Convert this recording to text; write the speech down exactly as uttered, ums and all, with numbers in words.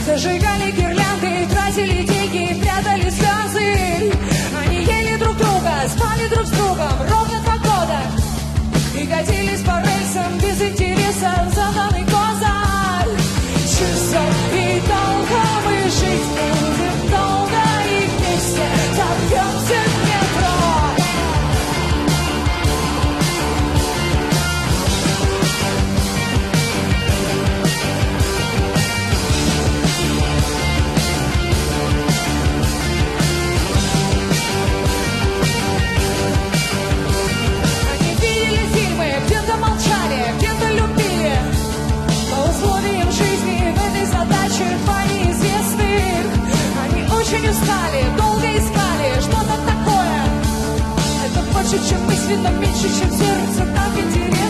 Зажигали гирлянды, тратили деньги, прятали слезы. Они ели друг друга, спали друг с другом ровно два года. И катились по рельсам без интереса в заданный козырь. Часов и долго мы жить будем, долго и вместе забьемся в метро. Они видели фильмы, где-то молчали, где-то любили. По условиям жизни в этой задаче по неизвестных. Они очень устали, долго искали что-то такое. Это больше, чем мысли, но меньше, чем сердце, так интересно.